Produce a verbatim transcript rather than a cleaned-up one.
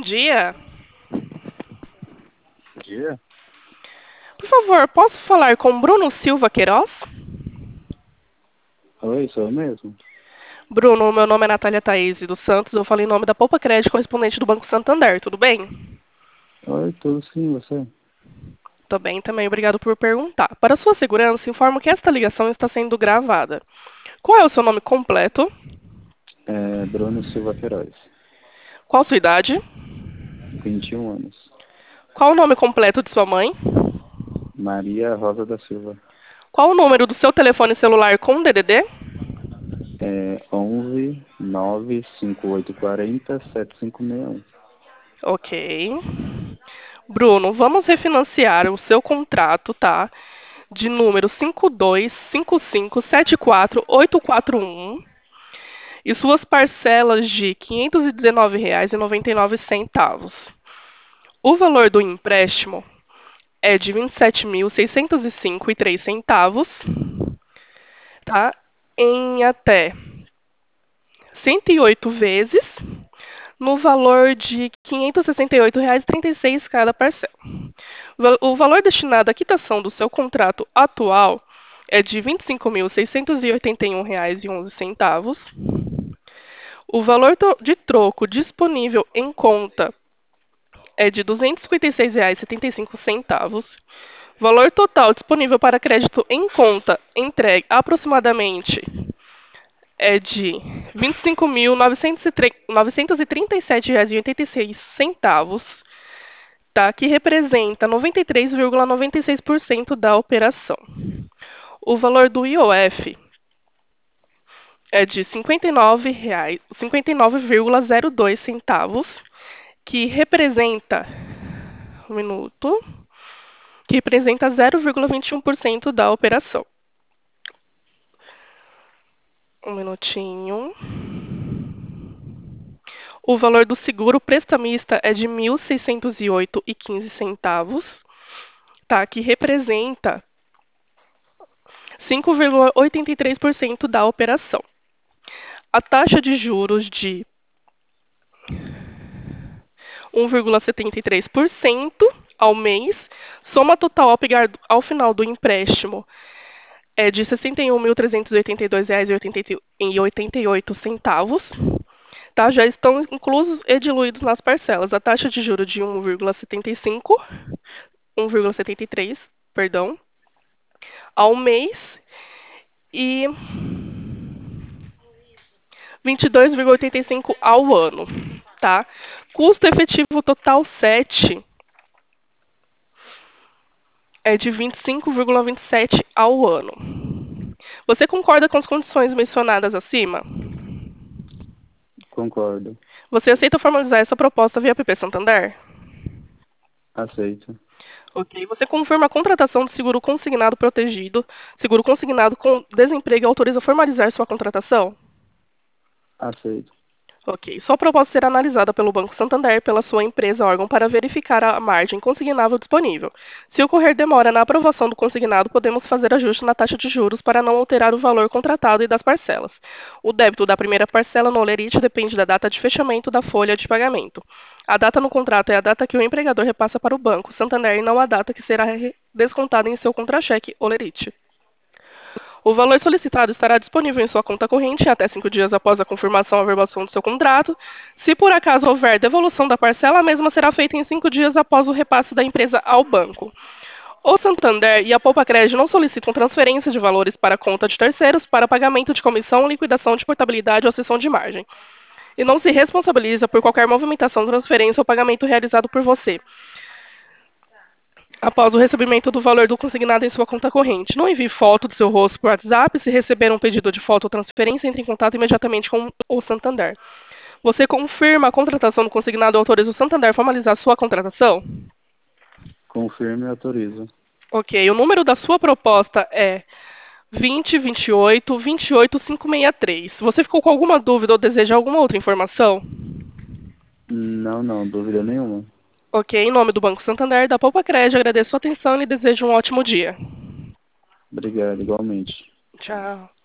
dia. Dia? Por favor, posso falar com Bruno Silva Queiroz? Oi, sou eu mesmo. Bruno, meu nome é Natália Thaís dos Santos, eu falo em nome da Poupa Crédito, correspondente do Banco Santander, tudo bem? Oi, tudo sim, você? Tô bem também, obrigado por perguntar. Para sua segurança, informo que esta ligação está sendo gravada. Qual é o seu nome completo? É Bruno Silva Queiroz, Qual sua idade? vinte e um anos. Qual o nome completo de sua mãe? Maria Rosa da Silva, Qual o número do seu telefone celular com D D D? é onze nove cinco oito quatro zero sete cinco seis um. Ok. Bruno, vamos refinanciar o seu contrato, tá? De número cinco dois cinco cinco sete quatro oito quatro um e suas parcelas de quinhentos e dezenove reais e noventa e nove centavos. O valor do empréstimo é de vinte e sete mil seiscentos e cinco e três centavos, tá? Em até cento e oito vezes, no valor de quinhentos e sessenta e oito reais e trinta e seis cada parcela. O valor destinado à quitação do seu contrato atual é de vinte e cinco mil seiscentos e oitenta e um reais e onze centavos. O valor de troco disponível em conta é de duzentos e cinquenta e seis reais e setenta e cinco centavos. O valor total disponível para crédito em conta entregue aproximadamente é de vinte e cinco mil novecentos e trinta e sete reais e oitenta e seis centavos, tá? Que representa noventa e três vírgula noventa e seis por cento da operação. O valor do I O F é de cinquenta e nove reais, cinquenta e nove vírgula zero dois centavos, que representa um minuto, que representa zero vírgula vinte e um por cento da operação. Um minutinho. O valor do seguro prestamista é de mil seiscentos e oito e quinze centavos, tá? Que representa cinco vírgula oitenta e três por cento da operação. A taxa de juros de um vírgula setenta e três por cento ao mês, soma total a pegar ao final do empréstimo é de sessenta e um mil trezentos e oitenta e dois reais e oitenta e oito centavos. Tá? Já estão inclusos e diluídos nas parcelas. A taxa de juros de um vírgula setenta e cinco, um vírgula setenta e três, perdão, ao mês e vinte e dois vírgula oitenta e cinco ao ano, tá? Custo efetivo total sete é de vinte e cinco vírgula vinte e sete ao ano. Você concorda com as condições mencionadas acima? Concordo. Você aceita formalizar essa proposta via P P Santander? Aceito. Ok. Você confirma a contratação de seguro consignado protegido, seguro consignado com desemprego e autoriza formalizar sua contratação? Aceito. Ok. Sua proposta será analisada pelo Banco Santander pela sua empresa órgão para verificar a margem consignável disponível. Se ocorrer demora na aprovação do consignado, podemos fazer ajuste na taxa de juros para não alterar o valor contratado e das parcelas. O débito da primeira parcela no Olerite depende da data de fechamento da folha de pagamento. A data no contrato é a data que o empregador repassa para o Banco Santander e não a data que será descontada em seu contra-cheque Olerite. O valor solicitado estará disponível em sua conta corrente até cinco dias após a confirmação ou averbação do seu contrato. Se por acaso houver devolução da parcela, a mesma será feita em cinco dias após o repasse da empresa ao banco. O Santander e a Poupa Crédito não solicitam transferência de valores para a conta de terceiros para pagamento de comissão, liquidação de portabilidade ou cessão de margem. E não se responsabiliza por qualquer movimentação, transferência ou pagamento realizado por você após o recebimento do valor do consignado em sua conta corrente. Não envie foto do seu rosto por WhatsApp. Se receber um pedido de foto ou transferência, entre em contato imediatamente com o Santander. Você confirma a contratação do consignado e autoriza o Santander a formalizar sua contratação? Confirme e autorizo. Ok. O número da sua proposta é vinte, vinte e oito, vinte e oito, quinhentos e sessenta e três. Você ficou com alguma dúvida ou deseja alguma outra informação? Não, não, dúvida nenhuma. Ok. Em nome do Banco Santander, da Poupa Crédito, agradeço a atenção e lhe desejo um ótimo dia. Obrigado, igualmente. Tchau.